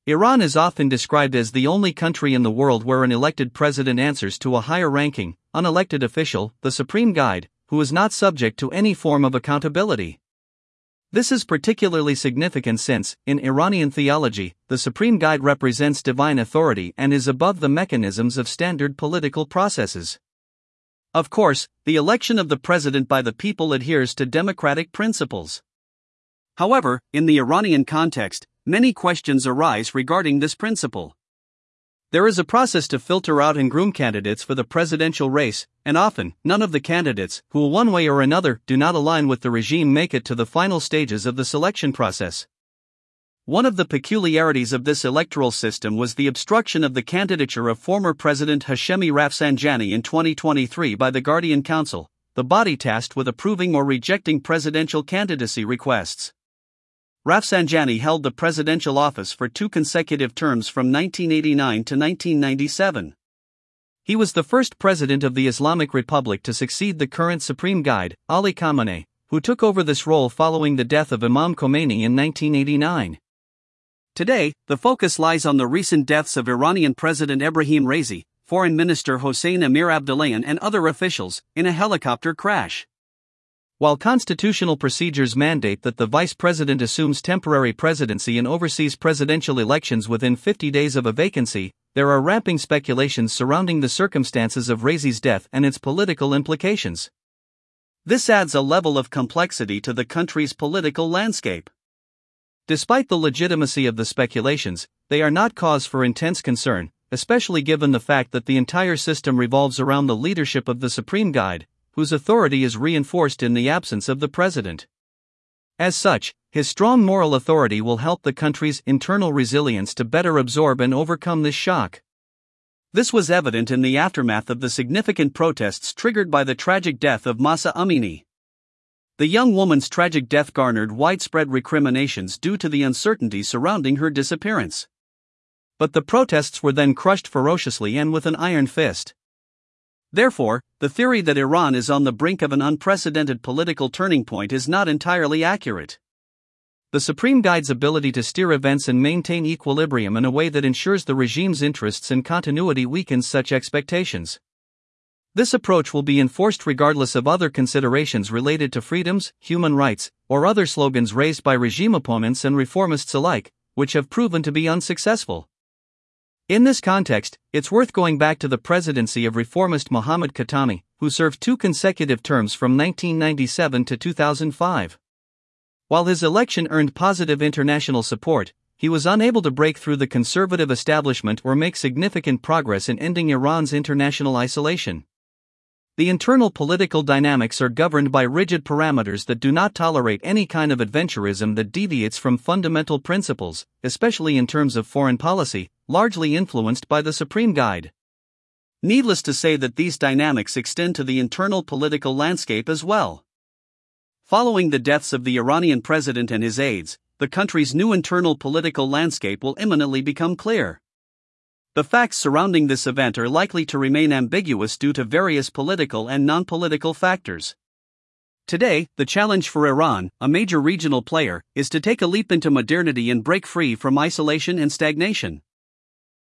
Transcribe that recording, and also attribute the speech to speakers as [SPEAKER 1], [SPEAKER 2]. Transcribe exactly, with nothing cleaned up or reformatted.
[SPEAKER 1] Iran is often described as the only country in the world where an elected president answers to a higher-ranking, unelected official, the supreme guide, who is not subject to any form of accountability. This is particularly significant since, in Iranian theology, the supreme guide represents divine authority and is above the mechanisms of standard political processes. Of course, the election of the president by the people adheres to democratic principles. However, in the Iranian context, many questions arise regarding this principle. There is a process to filter out and groom candidates for the presidential race, and often, none of the candidates, who one way or another do not align with the regime, make it to the final stages of the selection process. One of the peculiarities of this electoral system was the obstruction of the candidature of former President Hashemi Rafsanjani in twenty twenty-three by the Guardian Council, the body tasked with approving or rejecting presidential candidacy requests. Rafsanjani held the presidential office for two consecutive terms from nineteen eighty-nine to nineteen ninety-seven. He was the first president of the Islamic Republic to succeed the current supreme guide, Ali Khamenei, who took over this role following the death of Imam Khomeini in nineteen eighty-nine. Today, the focus lies on the recent deaths of Iranian President Ebrahim Raisi, Foreign Minister Hossein Amir Abdollahian, and other officials, in a helicopter crash. While constitutional procedures mandate that the vice president assumes temporary presidency and oversees presidential elections within fifty days of a vacancy, there are ramping speculations surrounding the circumstances of Raisi's death and its political implications. This adds a level of complexity to the country's political landscape. Despite the legitimacy of the speculations, they are not cause for intense concern, especially given the fact that the entire system revolves around the leadership of the supreme guide, whose authority is reinforced in the absence of the president. As such, his strong moral authority will help the country's internal resilience to better absorb and overcome this shock. This was evident in the aftermath of the significant protests triggered by the tragic death of Mahsa Amini. The young woman's tragic death garnered widespread recriminations due to the uncertainty surrounding her disappearance. But the protests were then crushed ferociously and with an iron fist. Therefore, the theory that Iran is on the brink of an unprecedented political turning point is not entirely accurate. The supreme guide's ability to steer events and maintain equilibrium in a way that ensures the regime's interests and continuity weakens such expectations. This approach will be enforced regardless of other considerations related to freedoms, human rights, or other slogans raised by regime opponents and reformists alike, which have proven to be unsuccessful. In this context, it's worth going back to the presidency of reformist Mohammad Khatami, who served two consecutive terms from nineteen ninety-seven to two thousand five. While his election earned positive international support, he was unable to break through the conservative establishment or make significant progress in ending Iran's international isolation. The internal political dynamics are governed by rigid parameters that do not tolerate any kind of adventurism that deviates from fundamental principles, especially in terms of foreign policy, largely influenced by the supreme guide. Needless to say that these dynamics extend to the internal political landscape as well. Following the deaths of the Iranian president and his aides, the country's new internal political landscape will imminently become clear. The facts surrounding this event are likely to remain ambiguous due to various political and non-political factors. Today, the challenge for Iran, a major regional player, is to take a leap into modernity and break free from isolation and stagnation.